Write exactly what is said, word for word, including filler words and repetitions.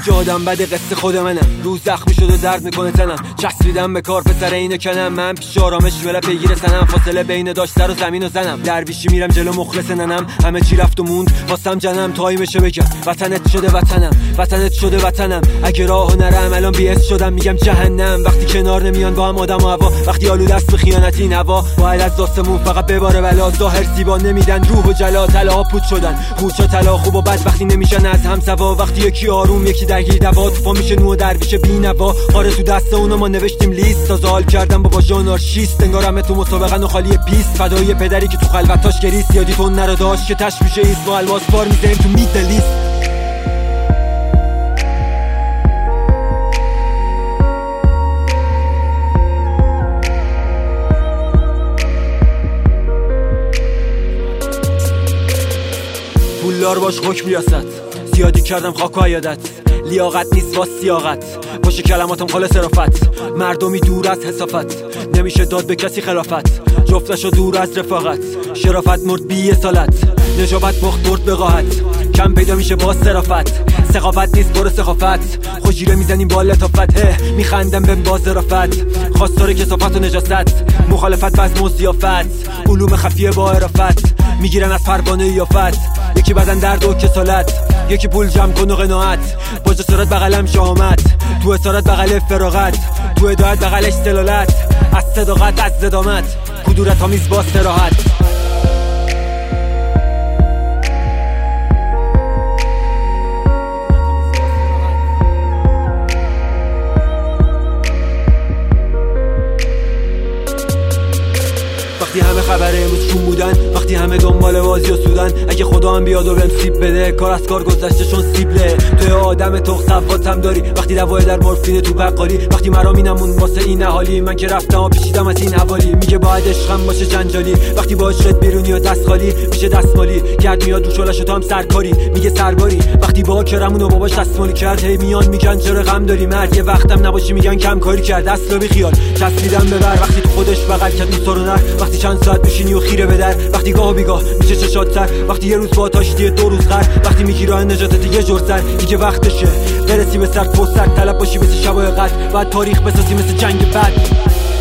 اینجا آدم بده قصه خود منم، روز زخمی شده درد میکنه تنم، چسبیدم به کار پسر اینو کنم، من پیش آرامش ولا پیگیر سنم، فاصله بین داشت سر و زمین و زنم، درویشی میرم جلو مخلص ننم، همه چی رفت و موند واسم جنم، تایمشه بگم وطنت شده وطنم، وطنت شده وطنم، اگه راهو نرم الان بی‌اس شدم میگم جهنم، وقتی کنار نمیان با هم آدم و هوا، وقتی آلوده است به خیانتی نوا، باید از داستمون فقط بباره بلا، ظاهر زیبا نمیدن روح و جلا، طلاها پوچ شدن خوچا طلا خوب و بد وقتی نمیشن از هم سوا، وقتی یکی آروم یکی درگیر دوا، تو پا میشه نو درویش بی‌نوا، آره تو دست اونو ما نوشتیم لیست، تا زال کردم بابا ژانارشیست، انگار همه تو مسابقه و خالی پیست، فدای پدری که تو خلوتاش گریست، یادی تو نرو داشت که تش میشه ایست، با الواز بار میذاریم تو میدلیست. پولدار باش حکم ریاست، زیادی کردم خاک و عیادت، لیاقت نیست واس سیاقت، پشت کلماتم خاله صرافت، مردمی دور از حسافت، نمیشه داد به کسی خلافت، جفتشو دور از رفاقت، شرافت مرد بی اصالت، نجابت بخت برد بقاحت، کم پیدا میشه با صرافت، سخافت نیست برو سخافت، خوشیره میزنیم با لطافت، میخندم به باز ظرافت، خواستار کثافت و نجاست، مخالفت بزم و ضیافت، علوم خفیه با عرافت، میگیرن از پروانه یافت، یکی بدن درد و کسالت، یکی پول جمع کن و قناعت، با جسارت بغلم شهامت، تو اسارت بغل فراغت، تو هدایت بغلش دلالت، از صداقت از زدامت، کدورت آمیز با استراحت. وقتی همه خبره امروز چون بودن، وقتی همه دنبال بازی و سودن، اگه خدا هم بیاد و بهم سیب بده، کار از کار گذشته چون سیبله، توی آدم تخ صفاتم داری، وقتی دوای در مورفین تو بقالی، وقتی مرامینمون واسه این اهالی، من که رفتم و پیچیدم از این حوالی، میگه باید عشقم باشه جنجالی، وقتی باهاش شد بیرونی و دست خالی میشه دستمالی، گرد میاد رو شلش و تو هم سرکاری، میگه سرباری، وقتی با کرمون و باباش دستمالی کرد، هی میان میگن چرا غم داری مرد، یه وقتم نباشی میگن کم کاری کرد، اصلا بی خیال چسبیدم ببر، وقتی تو خودش بغل کرد اون سر و نر، وقتی چند ساعت میشینی و خیره به در، وقتی گاه و بیگاه میشه چشات سر، وقتی یه روز با تاشتی دو روز غر، وقتی میگی راه نجاتت یه جور سر، دیگه وقتشه برسی به سر فرصت، طلب باشی مثل شبای قدر، بعد تاریخ بسازی مثل جنگ بعد.